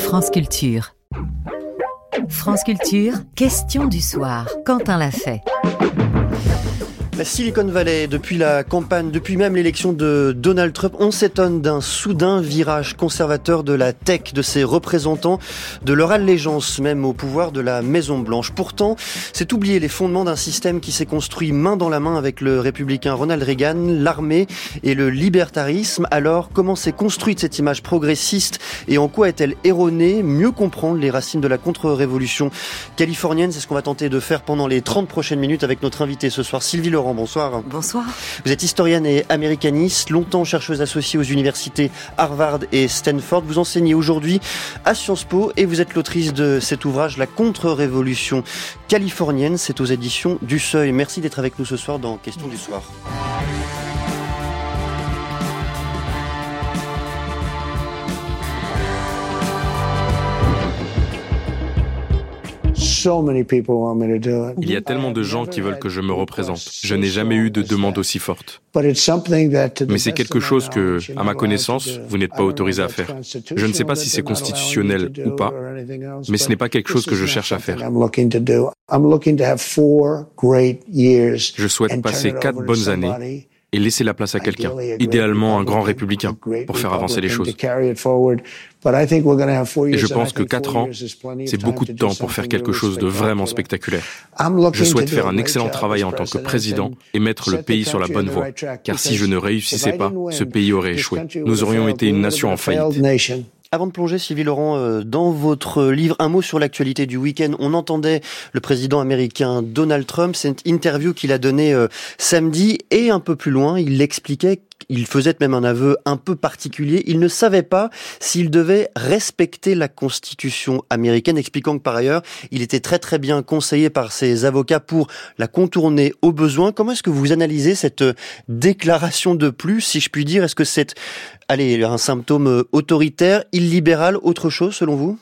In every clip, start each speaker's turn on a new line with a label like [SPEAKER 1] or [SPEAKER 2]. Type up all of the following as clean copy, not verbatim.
[SPEAKER 1] France Culture. France Culture, question du soir. Quentin Lafay.
[SPEAKER 2] La Silicon Valley, depuis la campagne, depuis même l'élection de Donald Trump, on s'étonne d'un soudain virage conservateur de la tech, de ses représentants, de leur allégeance même au pouvoir de la Maison-Blanche. Pourtant, c'est oublier les fondements d'un système qui s'est construit main dans la main avec le républicain Ronald Reagan, l'armée et le libertarisme. Alors, comment s'est construite cette image progressiste et en quoi est-elle erronée? Mieux comprendre les racines de la contre-révolution californienne, c'est ce qu'on va tenter de faire pendant les 30 prochaines minutes avec notre invitée ce soir, Sylvie Laurent. Bonsoir.
[SPEAKER 3] Bonsoir.
[SPEAKER 2] Vous êtes historienne et américaniste, longtemps chercheuse associée aux universités Harvard et Stanford. Vous enseignez aujourd'hui à Sciences Po et vous êtes l'autrice de cet ouvrage, La contre-révolution californienne. C'est aux éditions du Seuil. Merci d'être avec nous ce soir dans Question du soir.
[SPEAKER 4] Il y a tellement de gens qui veulent que je me représente. Je n'ai jamais eu de demande aussi forte. Mais c'est quelque chose que, à ma connaissance, vous n'êtes pas autorisé à faire. Je ne sais pas si c'est constitutionnel ou pas, mais ce n'est pas quelque chose que je cherche à faire. Je souhaite passer 4 bonnes années et laisser la place à quelqu'un, idéalement un grand républicain, pour faire avancer les choses. Et je pense que 4 ans, c'est beaucoup de temps pour faire quelque chose de vraiment spectaculaire. Je souhaite faire un excellent travail en tant que président et mettre le pays sur la bonne voie, car si je ne réussissais pas, ce pays aurait échoué. Nous aurions été une nation en faillite.
[SPEAKER 2] Avant de plonger, Sylvie Laurent, dans votre livre, un mot sur l'actualité du week-end. On entendait le président américain Donald Trump, cette interview qu'il a donnée samedi, et un peu plus loin, il l'expliquait. Il faisait même un aveu un peu particulier. Il ne savait pas s'il devait respecter la Constitution américaine, expliquant que par ailleurs, il était très très bien conseillé par ses avocats pour la contourner au besoin. Comment est-ce que vous analysez cette déclaration de plus, si je puis dire? Est-ce que c'est un symptôme autoritaire, illibéral, autre chose selon vous?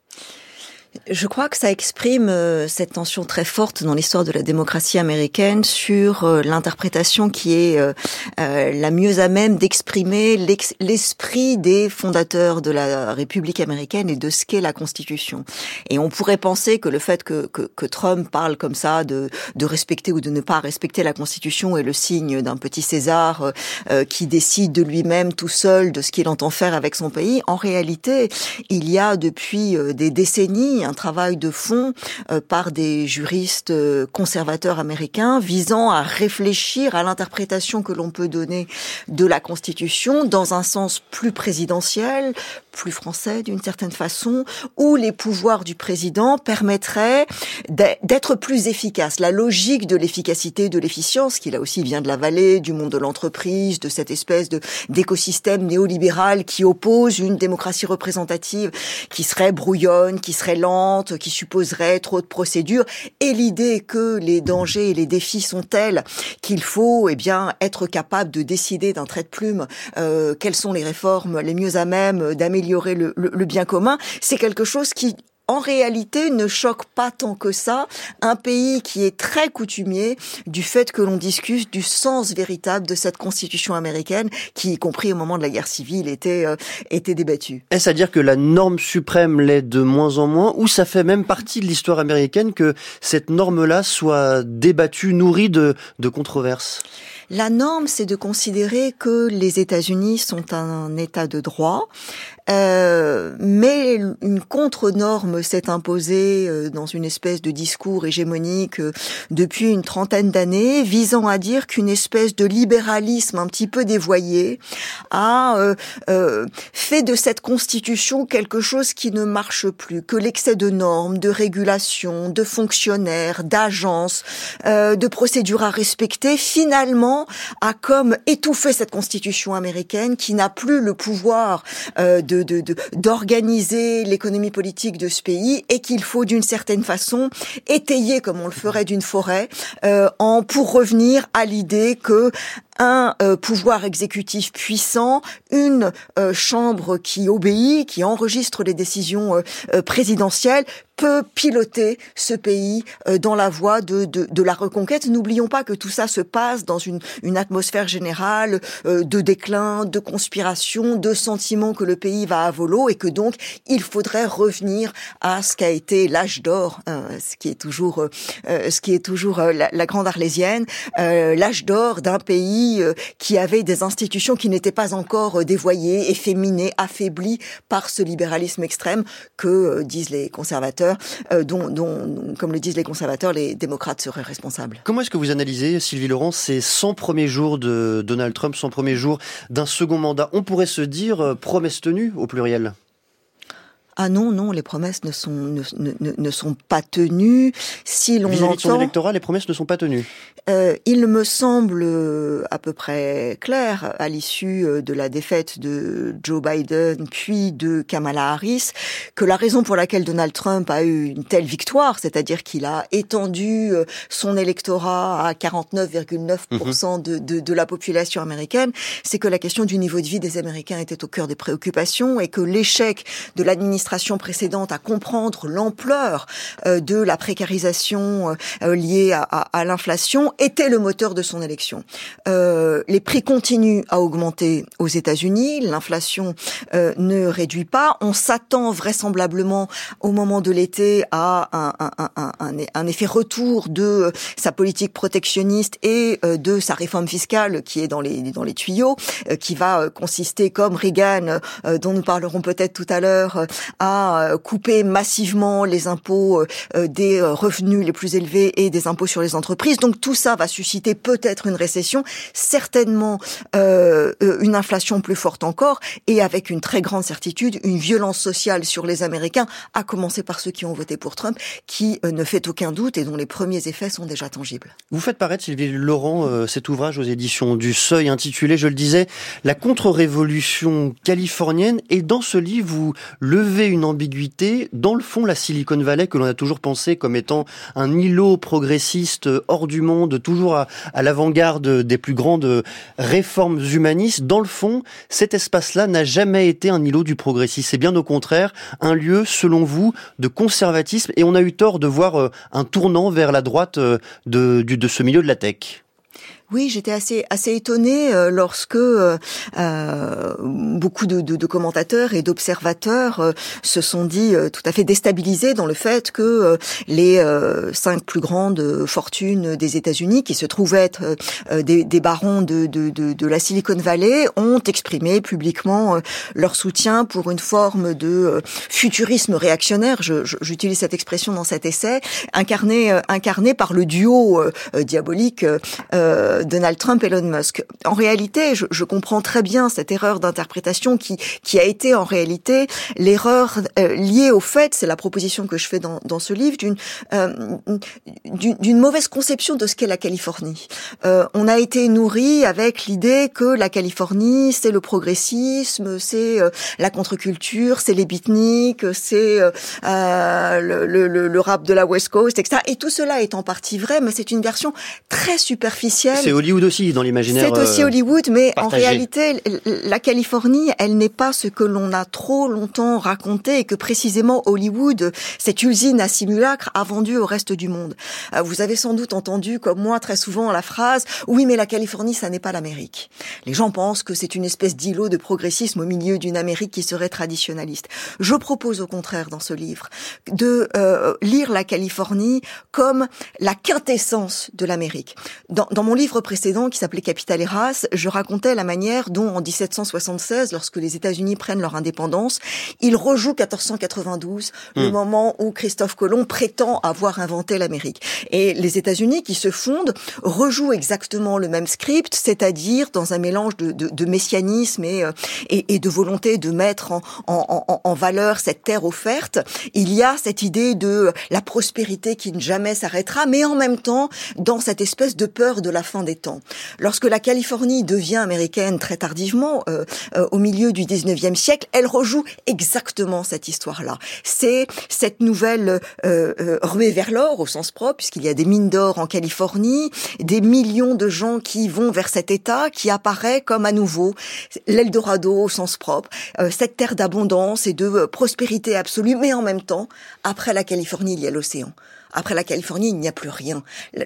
[SPEAKER 3] Je crois que ça exprime cette tension très forte dans l'histoire de la démocratie américaine sur l'interprétation qui est la mieux à même d'exprimer l'esprit des fondateurs de la République américaine et de ce qu'est la Constitution. Et on pourrait penser que le fait que Trump parle comme ça de respecter ou de ne pas respecter la Constitution est le signe d'un petit César qui décide de lui-même tout seul de ce qu'il entend faire avec son pays. En réalité, il y a depuis des décennies un travail de fond par des juristes conservateurs américains visant à réfléchir à l'interprétation que l'on peut donner de la Constitution dans un sens plus présidentiel, plus français d'une certaine façon, où les pouvoirs du président permettraient d'être plus efficaces. La logique de l'efficacité, de l'efficience, qui là aussi vient de la vallée, du monde de l'entreprise, de cette espèce d'écosystème néolibéral qui oppose une démocratie représentative qui serait brouillonne, qui serait lente, qui supposerait trop de procédures, et l'idée que les dangers et les défis sont tels qu'il faut être capable de décider d'un trait de plume quelles sont les réformes les mieux à même d'améliorer le bien commun, c'est quelque chose qui en réalité ne choque pas tant que ça un pays qui est très coutumier du fait que l'on discute du sens véritable de cette Constitution américaine qui, y compris au moment de la guerre civile, était débattue.
[SPEAKER 2] Est-ce à dire que la norme suprême l'est de moins en moins, ou ça fait même partie de l'histoire américaine que cette norme-là soit débattue, nourrie de controverses?
[SPEAKER 3] La norme, c'est de considérer que les États-Unis sont un État de droit, mais une contre-norme s'est imposée dans une espèce de discours hégémonique depuis une trentaine d'années, visant à dire qu'une espèce de libéralisme un petit peu dévoyé a fait de cette Constitution quelque chose qui ne marche plus, que l'excès de normes, de régulations, de fonctionnaires, d'agences, de procédures à respecter, finalement a comme étouffé cette Constitution américaine qui n'a plus le pouvoir d'organiser l'économie politique de ce pays et qu'il faut d'une certaine façon étayer comme on le ferait d'une forêt pour revenir à l'idée que un pouvoir exécutif puissant, une chambre qui obéit, qui enregistre les décisions présidentielles, peut piloter ce pays dans la voie de la reconquête. N'oublions pas que tout ça se passe dans une atmosphère générale de déclin, de conspiration, de sentiment que le pays va à volo et que donc il faudrait revenir à ce qu'a été l'âge d'or, ce qui est toujours la grande arlésienne, l'âge d'or d'un pays qui avait des institutions qui n'étaient pas encore dévoyées, efféminées, affaiblies par ce libéralisme extrême que disent les conservateurs, dont, comme le disent les conservateurs, les démocrates seraient responsables.
[SPEAKER 2] Comment est-ce que vous analysez, Sylvie Laurent, ces 100 premiers jours de Donald Trump, 100 premiers jours d'un second mandat? On pourrait se dire promesse tenue au pluriel.
[SPEAKER 3] Ah non, les promesses ne sont pas tenues. Si l'on
[SPEAKER 2] vis-à-vis
[SPEAKER 3] entend,
[SPEAKER 2] de son électorat, les promesses ne sont pas tenues.
[SPEAKER 3] Il me semble à peu près clair, à l'issue de la défaite de Joe Biden puis de Kamala Harris, que la raison pour laquelle Donald Trump a eu une telle victoire, c'est-à-dire qu'il a étendu son électorat à 49,9% de la population américaine, c'est que la question du niveau de vie des Américains était au cœur des préoccupations et que l'échec de l'administration précédente à comprendre l'ampleur de la précarisation liée à l'inflation était le moteur de son élection. Les prix continuent à augmenter aux États-Unis, l'inflation ne réduit pas. On s'attend vraisemblablement au moment de l'été à un effet retour de sa politique protectionniste et de sa réforme fiscale qui est dans les tuyaux, qui va consister, comme Reagan, dont nous parlerons peut-être tout à l'heure, à couper massivement les impôts des revenus les plus élevés et des impôts sur les entreprises. Donc tout ça va susciter peut-être une récession, certainement une inflation plus forte encore, et avec une très grande certitude, une violence sociale sur les Américains, à commencer par ceux qui ont voté pour Trump, qui ne fait aucun doute et dont les premiers effets sont déjà tangibles.
[SPEAKER 2] Vous faites paraître, Sylvie Laurent, cet ouvrage aux éditions du Seuil intitulé, je le disais, La contre-révolution californienne, et dans ce livre, vous levez une ambiguïté. Dans le fond, la Silicon Valley, que l'on a toujours pensé comme étant un îlot progressiste hors du monde, toujours à l'avant-garde des plus grandes réformes humanistes, dans le fond, cet espace-là n'a jamais été un îlot du progressisme. C'est bien au contraire un lieu, selon vous, de conservatisme, et on a eu tort de voir un tournant vers la droite de ce milieu de la tech.
[SPEAKER 3] Oui, j'étais assez étonnée lorsque beaucoup de commentateurs et d'observateurs se sont dit tout à fait déstabilisés dans le fait que les 5 plus grandes fortunes des États-Unis, qui se trouvent être des barons de la Silicon Valley, ont exprimé publiquement leur soutien pour une forme de futurisme réactionnaire. J'utilise cette expression dans cet essai, incarné par le duo diabolique Donald Trump et Elon Musk. En réalité, je comprends très bien cette erreur d'interprétation qui a été en réalité l'erreur liée au fait, c'est la proposition que je fais dans ce livre, d'une mauvaise conception de ce qu'est la Californie. On a été nourri avec l'idée que la Californie, c'est le progressisme, c'est la contre-culture, c'est les beatniks, c'est le rap de la West Coast, etc. Et tout cela est en partie vrai, mais c'est une version très superficielle.
[SPEAKER 2] C'est Hollywood aussi, dans l'imaginaire.
[SPEAKER 3] C'est aussi Hollywood, mais
[SPEAKER 2] partagé.
[SPEAKER 3] En réalité, la Californie, elle n'est pas ce que l'on a trop longtemps raconté et que précisément Hollywood, cette usine à simulacre, a vendu au reste du monde. Vous avez sans doute entendu, comme moi, très souvent la phrase « Oui, mais la Californie, ça n'est pas l'Amérique ». Les gens pensent que c'est une espèce d'îlot de progressisme au milieu d'une Amérique qui serait traditionnaliste. Je propose au contraire dans ce livre de lire la Californie comme la quintessence de l'Amérique. Dans mon livre précédent, qui s'appelait Capital et race, je racontais la manière dont, en 1776, lorsque les États-Unis prennent leur indépendance, ils rejouent 1492, le moment où Christophe Colomb prétend avoir inventé l'Amérique. Et les États-Unis, qui se fondent, rejouent exactement le même script, c'est-à-dire dans un mélange de messianisme et de volonté de mettre en valeur cette terre offerte. Il y a cette idée de la prospérité qui ne jamais s'arrêtera, mais en même temps, dans cette espèce de peur de la fin fin des temps. Lorsque la Californie devient américaine très tardivement, au milieu du 19e siècle, elle rejoue exactement cette histoire-là. C'est cette nouvelle ruée vers l'or au sens propre, puisqu'il y a des mines d'or en Californie, des millions de gens qui vont vers cet État qui apparaît comme à nouveau l'Eldorado au sens propre, cette terre d'abondance et de prospérité absolue, mais en même temps, après la Californie, il y a l'océan. Après la Californie, il n'y a plus rien.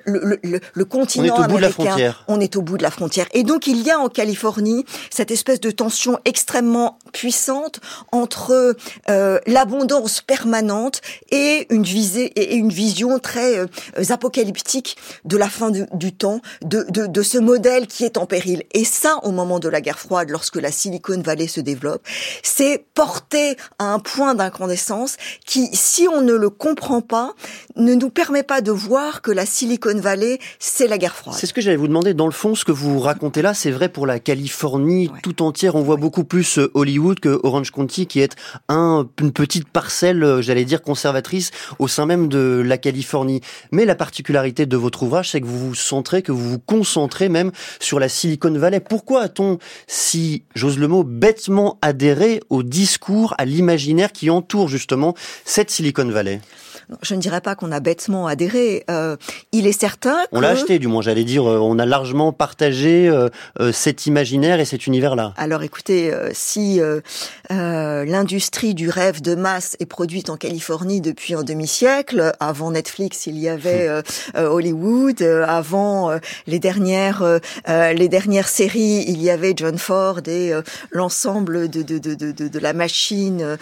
[SPEAKER 3] Le continent américain, on est au bout de la frontière. Et donc, il y a en Californie cette espèce de tension extrêmement puissante entre l'abondance permanente et une vision très apocalyptique de la fin du temps, de ce modèle qui est en péril. Et ça, au moment de la guerre froide, lorsque la Silicon Valley se développe, c'est porté à un point d'incandescence qui, si on ne le comprend pas, ne nous permet pas de voir que la Silicon Valley, c'est la guerre froide.
[SPEAKER 2] C'est ce que j'allais vous demander. Dans le fond, ce que vous racontez là, c'est vrai pour la Californie tout entière. On voit beaucoup plus Hollywood que Orange County, qui est une petite parcelle, j'allais dire, conservatrice au sein même de la Californie. Mais la particularité de votre ouvrage, c'est que vous vous concentrez même sur la Silicon Valley. Pourquoi a-t-on, si j'ose le mot, bêtement adhéré au discours, à l'imaginaire qui entoure justement cette Silicon Valley ?
[SPEAKER 3] Je ne dirais pas qu'on a bêtement adhéré. Il est certain que...
[SPEAKER 2] On l'a acheté, du moins, j'allais dire. On a largement partagé cet imaginaire et cet univers-là.
[SPEAKER 3] Alors écoutez, si l'industrie du rêve de masse est produite en Californie depuis un demi-siècle, avant Netflix, il y avait Hollywood, avant les dernières séries, il y avait John Ford et l'ensemble de la machine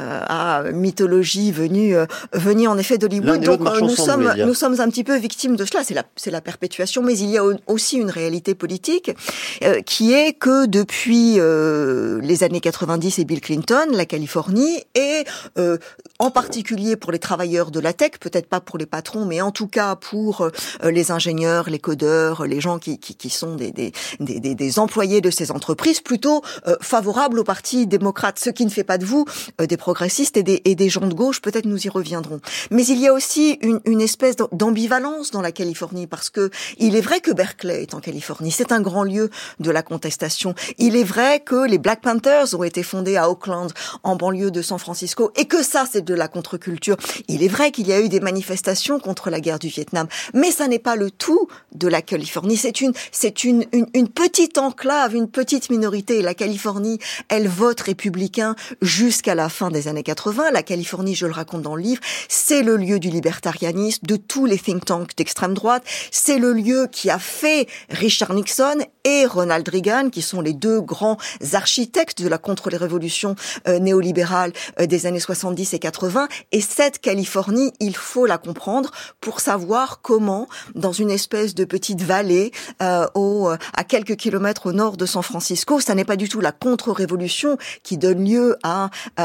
[SPEAKER 3] à mythologie venue en effet d'Hollywood. Donc nous sommes un petit peu victimes de cela. C'est la perpétuation, mais il y a aussi une réalité politique qui est que depuis les années 90 et Bill Clinton, la Californie est en particulier pour les travailleurs de la tech, peut-être pas pour les patrons, mais en tout cas pour les ingénieurs, les codeurs, les gens qui sont des employés de ces entreprises, plutôt favorables au Parti démocrate, ce qui ne fait pas de vous des progressistes et des gens de gauche. Peut-être nous y reviendrons. Mais il y a aussi une espèce d'ambivalence dans la Californie, parce que il est vrai que Berkeley est en Californie, c'est un grand lieu de la contestation. Il est vrai que les Black Panthers ont été fondés à Oakland, en banlieue de San Francisco, et que ça, c'est de la contre-culture. Il est vrai qu'il y a eu des manifestations contre la guerre du Vietnam, mais ça n'est pas le tout de la Californie. C'est une petite enclave, une petite minorité. Et la Californie, elle vote républicain jusqu'à la fin des années 80. La Californie, je le raconte dans le livre, c'est le lieu du libertarianisme, de tous les think tanks d'extrême droite. C'est le lieu qui a fait Richard Nixon et Ronald Reagan, qui sont les deux grands architectes de la contre-révolution néolibérale des années 70 et 80. Et cette Californie, il faut la comprendre pour savoir comment, dans une espèce de petite vallée à quelques kilomètres au nord de San Francisco, ça n'est pas du tout la contre-révolution qui donne lieu à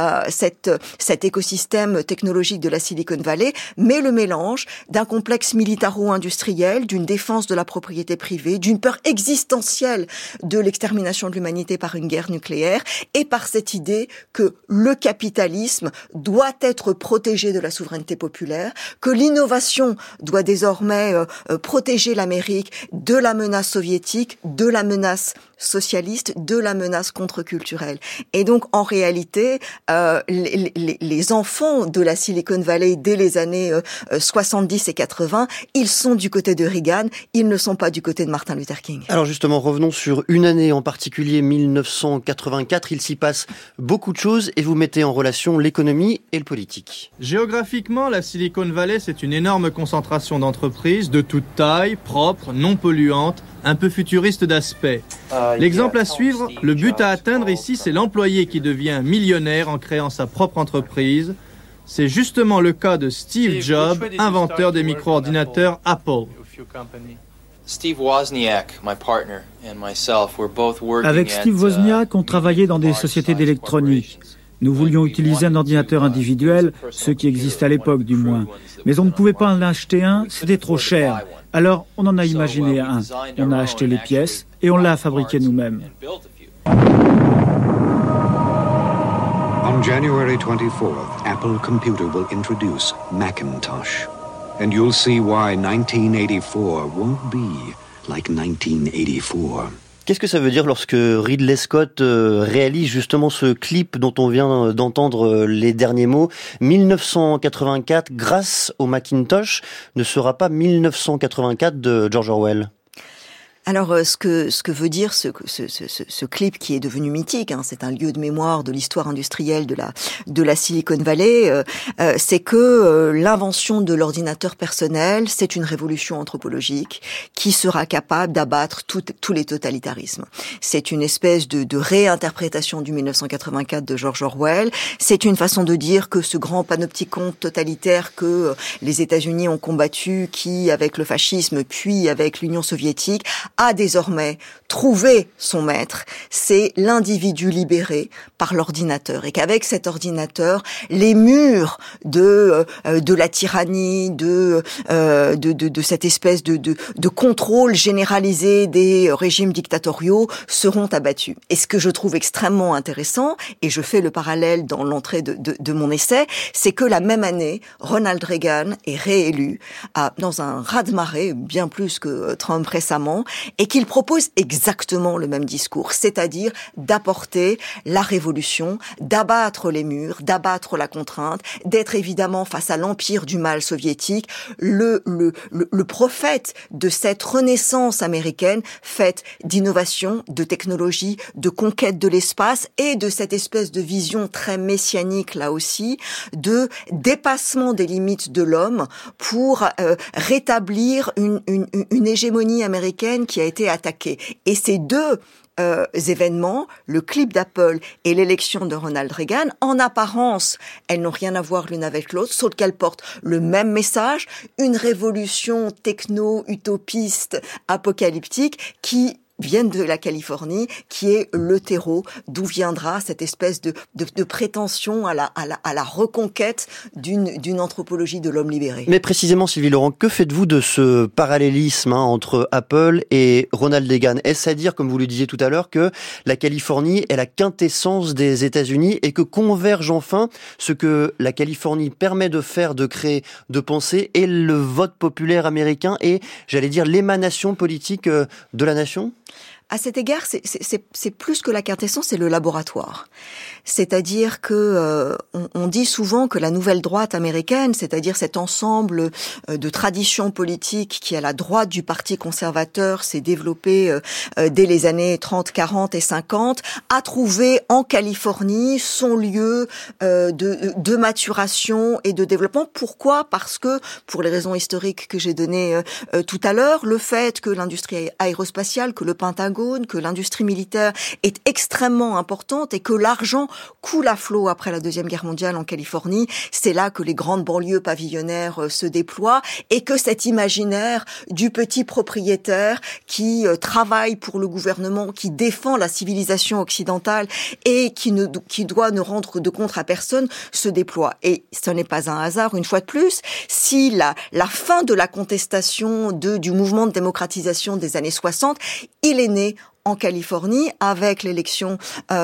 [SPEAKER 3] cet écosystème technologique de la Silicon Valley, mais le mélange d'un complexe militaro-industriel, d'une défense de la propriété privée, d'une peur existentielle de l'extermination de l'humanité par une guerre nucléaire, et par cette idée que le capitalisme doit être protégé de la souveraineté populaire, que l'innovation doit désormais protéger l'Amérique de la menace soviétique, de la menace socialiste, de la menace contre-culturelle. Et donc, en réalité, les enfants de la Silicon Valley dès les années 70 et 80, ils sont du côté de Reagan, ils ne sont pas du côté de Martin Luther King.
[SPEAKER 2] Alors justement, revenons sur une année en particulier, 1984. Il s'y passe beaucoup de choses et vous mettez en relation l'économie et le politique.
[SPEAKER 5] Géographiquement, la Silicon Valley, c'est une énorme concentration d'entreprises de toute taille, propres, non polluantes, un peu futuriste d'aspect. L'exemple à suivre, le but à atteindre ici, c'est l'employé qui devient millionnaire en créant sa propre entreprise. C'est justement le cas de Steve Jobs, inventeur des micro-ordinateurs Apple.
[SPEAKER 6] Avec Steve Wozniak, on travaillait dans des sociétés d'électronique. Nous voulions utiliser un ordinateur individuel, ce qui existait à l'époque du moins. Mais on ne pouvait pas en acheter un, c'était trop cher. Alors on en a imaginé un. On a acheté les pièces et on l'a fabriqué nous-mêmes.
[SPEAKER 7] On January 24th, Apple Computer will introduce Macintosh. And you'll see why 1984 won't be like 1984.
[SPEAKER 2] Qu'est-ce que ça veut dire lorsque Ridley Scott réalise justement ce clip dont on vient d'entendre les derniers mots? 1984, grâce au Macintosh, ne sera pas 1984 de George Orwell?
[SPEAKER 3] Alors, ce que veut dire ce clip qui est devenu mythique, hein, c'est un lieu de mémoire de l'histoire industrielle de la Silicon Valley, c'est que l'invention de l'ordinateur personnel, c'est une révolution anthropologique qui sera capable d'abattre tous les totalitarismes. C'est une espèce de réinterprétation du 1984 de George Orwell. C'est une façon de dire que ce grand panopticon totalitaire que les États-Unis ont combattu, qui, avec le fascisme, puis avec l'Union soviétique, a désormais trouvé son maître, c'est l'individu libéré par l'ordinateur, et qu'avec cet ordinateur, les murs de la tyrannie, de cette espèce de contrôle généralisé des régimes dictatoriaux seront abattus. Et ce que je trouve extrêmement intéressant, et je fais le parallèle dans l'entrée de mon essai, c'est que la même année, Ronald Reagan est réélu dans un raz-de-marée, bien plus que Trump récemment, et qu'il propose exactement le même discours, c'est-à-dire d'apporter la révolution, d'abattre les murs, d'abattre la contrainte, d'être évidemment face à l'empire du mal soviétique, le prophète de cette renaissance américaine faite d'innovation, de technologie, de conquête de l'espace et de cette espèce de vision très messianique là aussi, de dépassement des limites de l'homme pour rétablir une hégémonie américaine qui a été attaquée. Et ces deux événements, le clip d'Apple et l'élection de Ronald Reagan, en apparence, elles n'ont rien à voir l'une avec l'autre, sauf qu'elles portent le même message, une révolution techno-utopiste, apocalyptique, qui viennent de la Californie, qui est le terreau d'où viendra cette espèce de prétention à la reconquête d'une anthropologie de l'homme libéré.
[SPEAKER 2] Mais précisément, Sylvie Laurent, que faites-vous de ce parallélisme entre Apple et Ronald Reagan? Est-ce à dire, comme vous le disiez tout à l'heure, que la Californie est la quintessence des États-Unis et que converge enfin ce que la Californie permet de faire, de créer, de penser, et le vote populaire américain et, j'allais dire, l'émanation politique de la nation?
[SPEAKER 3] À cet égard, c'est plus que la quintessence, c'est le laboratoire. C'est-à-dire que on dit souvent que la nouvelle droite américaine, c'est-à-dire cet ensemble de traditions politiques qui, à la droite du Parti conservateur, s'est développé dès les années 30, 40 et 50, a trouvé en Californie son lieu de maturation et de développement. Pourquoi? Parce que, pour les raisons historiques que j'ai données tout à l'heure, le fait que l'industrie aérospatiale, que le Pentagone, que l'industrie militaire est extrêmement importante et que l'argent coule à flot après la Deuxième Guerre mondiale en Californie. C'est là que les grandes banlieues pavillonnaires se déploient et que cet imaginaire du petit propriétaire qui travaille pour le gouvernement, qui défend la civilisation occidentale et qui doit ne rendre de compte à personne se déploie. Et ce n'est pas un hasard, une fois de plus, si la fin de la contestation du mouvement de démocratisation des années 60, il est né en Californie avec l'élection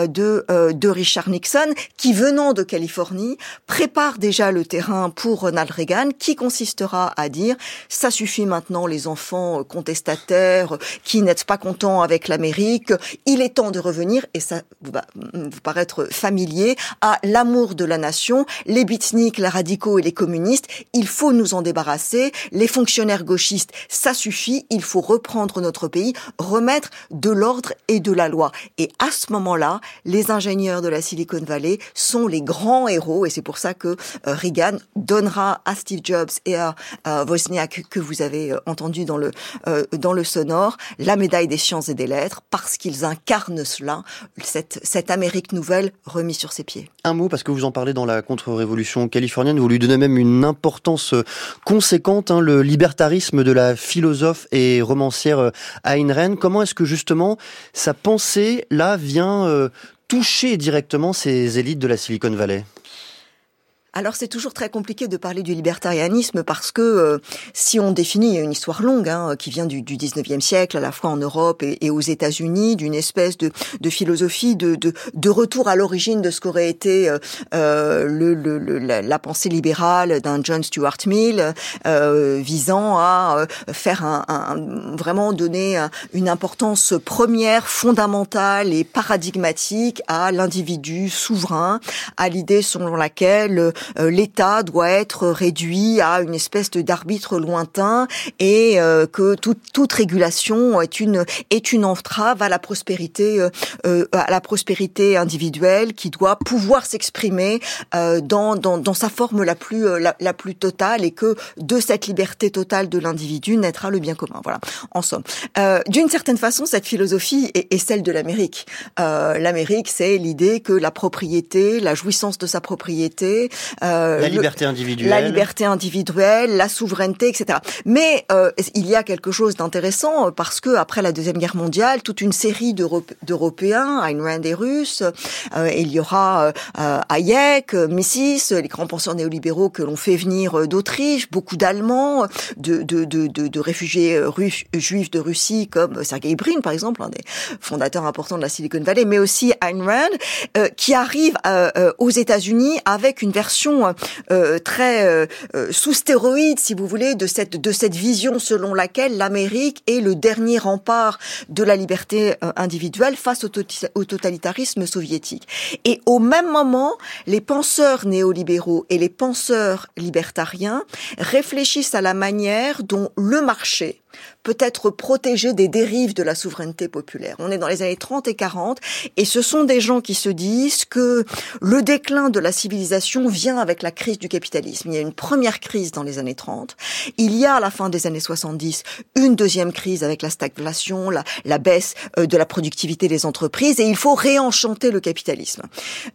[SPEAKER 3] de Richard Nixon, qui, venant de Californie, prépare déjà le terrain pour Ronald Reagan, qui consistera à dire ça suffit maintenant les enfants contestataires qui n'êtes pas contents avec l'Amérique, il est temps de revenir, et ça va vous paraître familier, à l'amour de la nation, les beatniks, les radicaux et les communistes, il faut nous en débarrasser, les fonctionnaires gauchistes, ça suffit, il faut reprendre notre pays, remettre de l'ordre et de la loi. Et à ce moment-là, les ingénieurs de la Silicon Valley sont les grands héros, et c'est pour ça que Reagan donnera à Steve Jobs et à Wozniak, que vous avez entendu dans le sonore, la médaille des sciences et des lettres, parce qu'ils incarnent cela, cette Amérique nouvelle remise sur ses pieds.
[SPEAKER 2] Un mot, parce que vous en parlez dans la contre-révolution californienne, vous lui donnez même une importance conséquente, le libertarisme de la philosophe et romancière Ayn Rand. Comment est-ce que justement sa pensée là vient toucher directement ces élites de la Silicon Valley?
[SPEAKER 3] Alors c'est toujours très compliqué de parler du libertarianisme parce que si on définit, il y a une histoire longue qui vient du 19e siècle, à la fois en Europe et aux États-Unis, d'une espèce de philosophie de retour à l'origine de ce qu'aurait été la pensée libérale d'un John Stuart Mill, visant à faire vraiment donner une importance première, fondamentale et paradigmatique à l'individu souverain, à l'idée selon laquelle l'État doit être réduit à une espèce d'arbitre lointain et que toute régulation est une entrave à la prospérité individuelle qui doit pouvoir s'exprimer dans sa forme la plus totale, et que de cette liberté totale de l'individu naîtra le bien commun. Voilà, en somme. D'une certaine façon, cette philosophie est celle de l'Amérique. L'Amérique, c'est l'idée que la propriété, la jouissance de sa propriété,
[SPEAKER 2] la liberté individuelle,
[SPEAKER 3] la souveraineté, etc. Mais il y a quelque chose d'intéressant parce que après la Deuxième Guerre mondiale, toute une série d'Européens, Ayn Rand et Russe, il y aura Hayek, Mises, les grands penseurs néolibéraux que l'on fait venir d'Autriche, beaucoup d'Allemands, de réfugiés juifs de Russie comme Sergey Brin par exemple, un des fondateurs importants de la Silicon Valley, mais aussi Ayn Rand, qui arrive aux États-Unis avec une version très sous stéroïdes, si vous voulez, de cette vision selon laquelle l'Amérique est le dernier rempart de la liberté individuelle face au totalitarisme soviétique. Et au même moment, les penseurs néolibéraux et les penseurs libertariens réfléchissent à la manière dont le marché peut être protégé des dérives de la souveraineté populaire. On est dans les années 30 et 40, et ce sont des gens qui se disent que le déclin de la civilisation vient avec la crise du capitalisme. Il y a une première crise dans les années 30, il y a à la fin des années 70 une deuxième crise avec la stagflation, la baisse de la productivité des entreprises, et il faut réenchanter le capitalisme.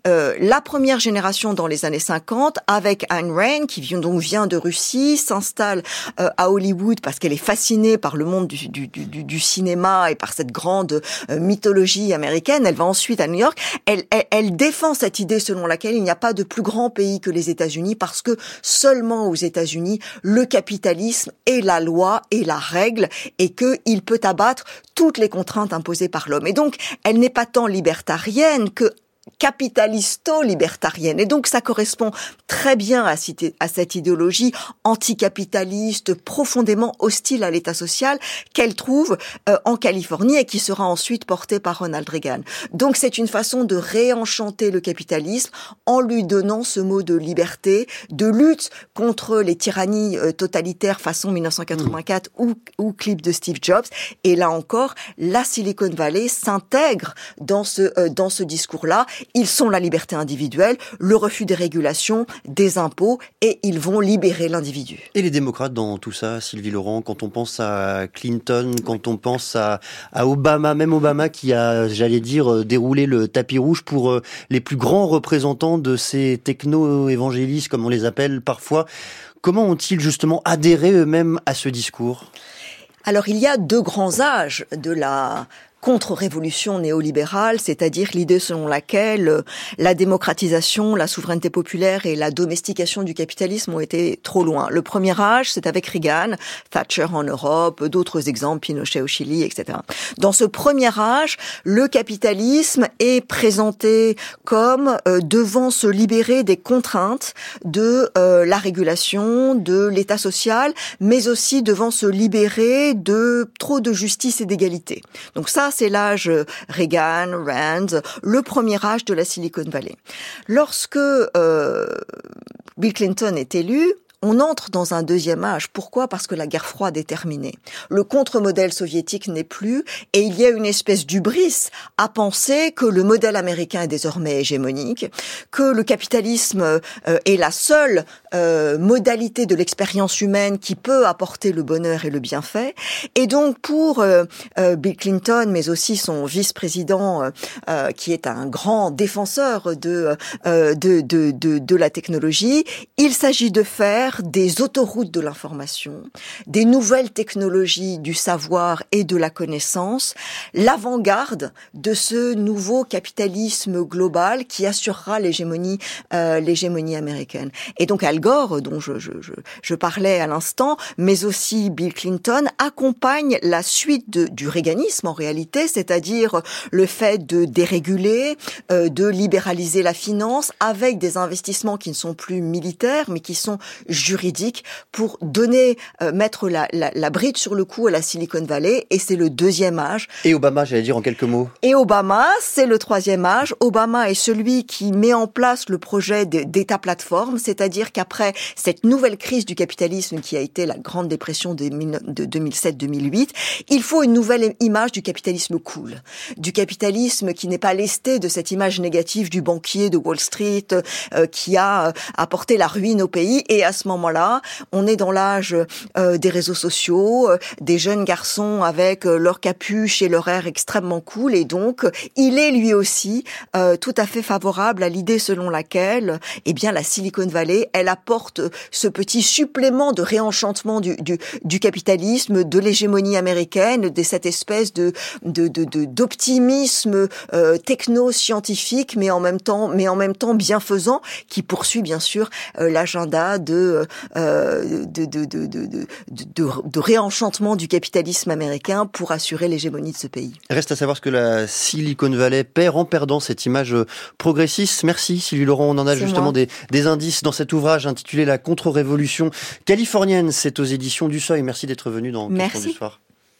[SPEAKER 3] La première génération dans les années 50, avec Ayn Rand, qui vient de Russie, s'installe à Hollywood parce qu'elle est fascinée par le monde du cinéma et par cette grande mythologie américaine. Elle va ensuite à New York. Elle défend cette idée selon laquelle il n'y a pas de plus grand pays que les États-Unis, parce que seulement aux États-Unis, le capitalisme est la loi et la règle, et qu'il peut abattre toutes les contraintes imposées par l'homme. Et donc, elle n'est pas tant libertarienne que capitalisto-libertarienne. Et donc, ça correspond très bien à cette idéologie anticapitaliste, profondément hostile à l'État social, qu'elle trouve en Californie et qui sera ensuite portée par Ronald Reagan. Donc, c'est une façon de réenchanter le capitalisme en lui donnant ce mot de liberté, de lutte contre les tyrannies totalitaires façon 1984 ou clip de Steve Jobs. Et là encore, la Silicon Valley s'intègre dans ce discours-là. Ils sont la liberté individuelle, le refus des régulations, des impôts, et ils vont libérer l'individu.
[SPEAKER 2] Et les démocrates dans tout ça, Sylvie Laurent, quand on pense à Clinton, quand on pense à Obama, même Obama qui a, j'allais dire, déroulé le tapis rouge pour les plus grands représentants de ces techno-évangélistes, comme on les appelle parfois, comment ont-ils justement adhéré eux-mêmes à ce discours ?
[SPEAKER 3] Alors, il y a deux grands âges de la contre-révolution néolibérale, c'est-à-dire l'idée selon laquelle la démocratisation, la souveraineté populaire et la domestication du capitalisme ont été trop loin. Le premier âge, c'est avec Reagan, Thatcher en Europe, d'autres exemples, Pinochet au Chili, etc. Dans ce premier âge, le capitalisme est présenté comme devant se libérer des contraintes de la régulation, de l'État social, mais aussi devant se libérer de trop de justice et d'égalité. Donc ça, c'est l'âge Reagan, Rand, le premier âge de la Silicon Valley. Lorsque Bill Clinton est élu, on entre dans un deuxième âge. Pourquoi ? Parce que la guerre froide est terminée. Le contre-modèle soviétique n'est plus, et il y a une espèce d'hubris à penser que le modèle américain est désormais hégémonique, que le capitalisme est la seule modalité de l'expérience humaine qui peut apporter le bonheur et le bienfait. Et donc pour Bill Clinton, mais aussi son vice-président, qui est un grand défenseur de la technologie, il s'agit de faire faire des autoroutes de l'information, des nouvelles technologies du savoir et de la connaissance, l'avant-garde de ce nouveau capitalisme global qui assurera l'hégémonie américaine. Et donc Al Gore, dont je parlais à l'instant, mais aussi Bill Clinton, accompagnent la suite du reaganisme en réalité, c'est-à-dire le fait de déréguler, de libéraliser la finance avec des investissements qui ne sont plus militaires mais qui sont juridiques pour mettre la bride sur le cou à la Silicon Valley, et c'est le deuxième âge.
[SPEAKER 2] Et Obama, j'allais dire en quelques mots.
[SPEAKER 3] Et Obama, c'est le troisième âge. Obama est celui qui met en place le projet d'État plateforme, c'est-à-dire qu'après cette nouvelle crise du capitalisme qui a été la Grande Dépression de 2007-2008, il faut une nouvelle image du capitalisme cool, du capitalisme qui n'est pas lesté de cette image négative du banquier de Wall Street qui a apporté la ruine au pays. Et à ce moment-là, on est dans l'âge des réseaux sociaux, des jeunes garçons avec leur capuche et leur air extrêmement cool, et donc il est lui aussi tout à fait favorable à l'idée selon laquelle la Silicon Valley, elle apporte ce petit supplément de réenchantement du capitalisme, de l'hégémonie américaine, de cette espèce d'optimisme techno-scientifique, mais en même temps bienfaisant, qui poursuit bien sûr l'agenda de réenchantement du capitalisme américain pour assurer l'hégémonie de ce pays.
[SPEAKER 2] Reste à savoir ce que la Silicon Valley perd en perdant cette image progressiste. Merci Sylvie Laurent, on en a justement des indices dans cet ouvrage intitulé La contre-révolution californienne. C'est aux éditions du Seuil. Merci d'être venu dans Question du soir.